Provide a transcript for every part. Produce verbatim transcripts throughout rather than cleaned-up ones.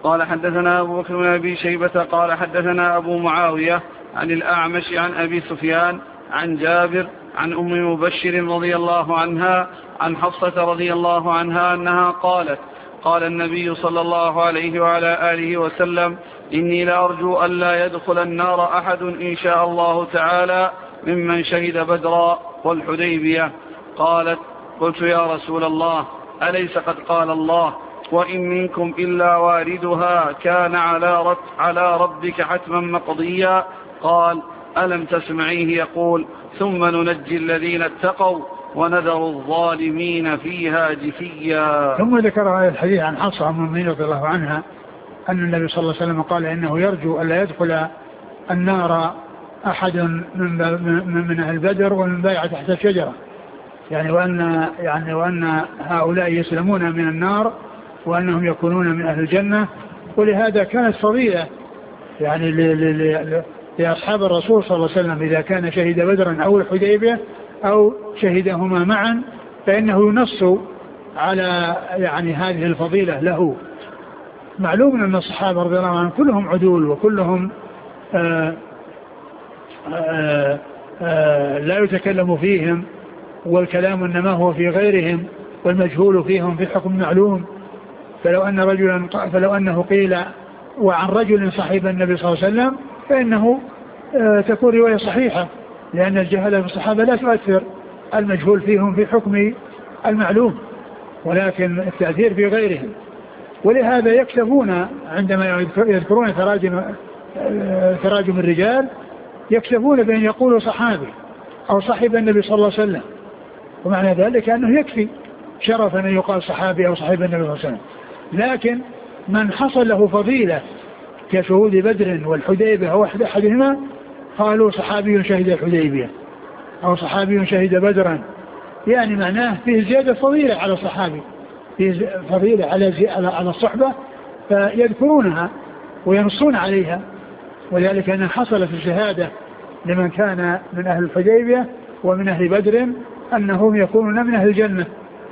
قال حدثنا أبو بكر بن أبي شيبة قال حدثنا أبو معاوية عن الأعمش عن أبي سفيان عن جابر عن أم مبشر رضي الله عنها عن حفصة رضي الله عنها أنها قالت قال النبي صلى الله عليه وعلى آله وسلم إني لأرجو أن لا يدخل النار أحد إن شاء الله تعالى ممن شهد بدرا والحديبية. قالت قلت يا رسول الله أليس قد قال الله وإن منكم إلا واردها كان على, رب على ربك حتما مقضيا؟ قال ألم تسمعيه يقول ثم ننجي الذين اتقوا ونذر الظالمين فيها جثيا. ثم ذكر هذا الحديث عن حفصة أم المؤمنين رضي الله عنها أن النبي صلى الله عليه وسلم قال إنه يرجو ألا يدخل النار أحد من من أهل بدر ومن بايع تحت الشجرة، يعني وأن يعني وأن هؤلاء يسلمون من النار وأنهم يكونون من أهل الجنة. ولهذا كانت فضيلة يعني لأصحاب الرسول صلى الله عليه وسلم إذا كان شهد بدرا أو الحديبية أو شهدهما معا فإنه ينص على يعني هذه الفضيلة له. معلوم أن الصحابة رضي الله عنهم كلهم عدول وكلهم آآ آآ آآ لا يتكلم فيهم، والكلام إنما هو في غيرهم، والمجهول فيهم في حكم معلوم. فلو أن رجلا فلو أنه قيل وعن رجل صحيب النبي صلى الله عليه وسلم فإنه تكون رواية صحيحة، لأن الجهالة في الصحابة لا تؤثر، المجهول فيهم في حكم المعلوم، ولكن التأثير في غيرهم. ولهذا يكتفون عندما يذكرون تراجم تراجم الرجال يكتفون بأن يقولوا صحابي أو صحيب النبي صلى الله عليه وسلم، ومعنى ذلك أنه يكفي شرفا أن يقال صحابي أو صحيب النبي صلى الله عليه وسلم. لكن من حصل له فضيلة كشهود بدر والحديبية أو أحدهما قالوا صحابي شهد الحديبية أو صحابي شهد بدرا، يعني معناه فيه زيادة فضيلة على الصحابي، فيه فضيلة على على الصحبة، فيذكرونها وينصون عليها. وذلك أن حصلت الشهادة لمن كان من أهل الحديبية ومن أهل بدر أنهم يكونون من أهل الجنة.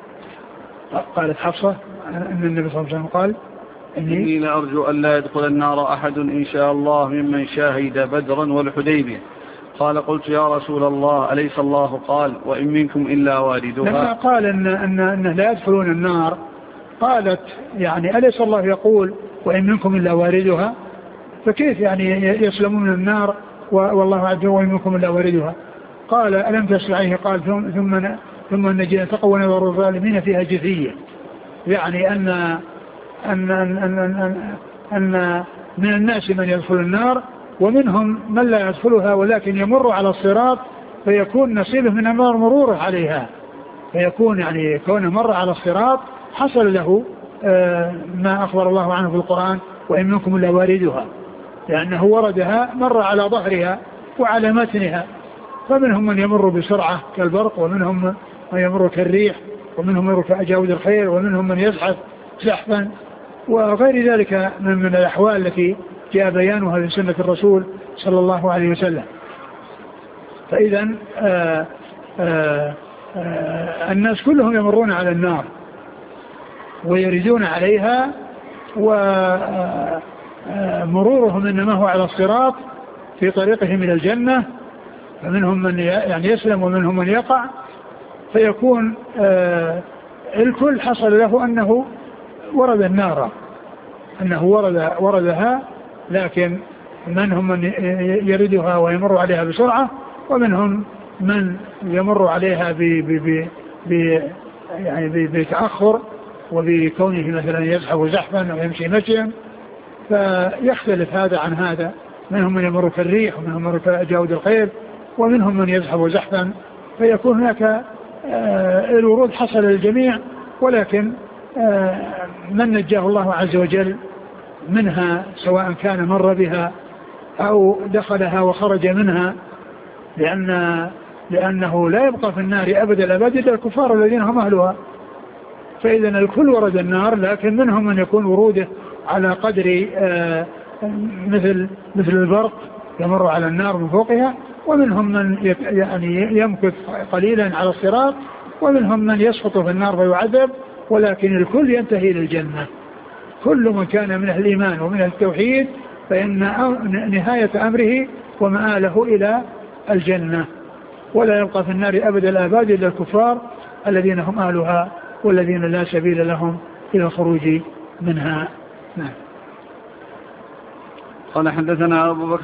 قالت حفصة أن النبي صلى الله عليه وسلم قال إني لأرجو أن لا يدخل النار أحد إن شاء الله ممن شاهد بدرا والحديبية. قال قلت يا رسول الله أليس الله قال وإن منكم إلا واردها؟ لما قال إن إن إن لا يدخلون النار قالت يعني أليس الله يقول وإن منكم إلا واردها؟ فكيف يعني يسلمون من النار والله عز وجل وإن منكم إلا واردها؟ قال ألم تسمعيه قال ثم ثم ثم نجي نتقوا ونذر الظالمين فيها جثية، يعني أن أن أن أن, أن, أن من الناس من يدخل النار ومنهم من لا يدخلها ولكن يمر على الصراط فيكون نصيبه من النار مروره عليها، فيكون يعني كونه مر على الصراط حصل له ما أخبر الله عنه في القرآن وإن منكم إلا واردها، لأنه وردها مر على ظهرها وعلى متنها، فمنهم من يمر بسرعة كالبرق ومنهم من يمر كالريح ومنهم من يمر كأجاود الخير ومنهم من يزحف زحفا وغير ذلك من, من الأحوال التي جاء بيانها في سنة الرسول صلى الله عليه وسلم. فإذا آآ آآ آآ الناس كلهم يمرون على النار ويردون عليها، ومرورهم إنما هو على الصراط في طريقهم إلى الجنة، فمنهم من يعني يسلم ومنهم من يقع، فيكون الكل حصل له أنه ورد النار، أنه ورد وردها، لكن منهم من يردها ويمر عليها بسرعة ومنهم من يمر عليها ب ب ب يعني بتأخر وبكونه مثلا يزحف زحفا ويمشي مشيا، فيختلف هذا عن هذا، منهم من يمر كالريح ومنهم من يمر كأجاود الخير ومنهم من يزحف زحفا، فيكون هناك الورود حصل للجميع، ولكن من نجاه الله عز وجل منها سواء كان مر بها أو دخلها وخرج منها، لأن لأنه لا يبقى في النار أبدا الأبد إلا الكفار الذين هم أهلها، فإذا الكل ورد النار، لكن منهم من يكون وروده على قدر مثل مثل البرق يمر على النار من فوقها، ومنهم من يعني يمكث قليلا على الصراط، ومنهم من يسقط في النار فيعذب، ولكن الكل ينتهي إلى الجنة. كل من كان من أهل الإيمان ومن أهل التوحيد فإن نهاية أمره ومآله إلى الجنة، ولا يبقى في النار أبد الآباد إلا الكفار الذين هم أهلها والذين لا سبيل لهم إلى الخروج منها. نعم. قال حدثنا أبو بكر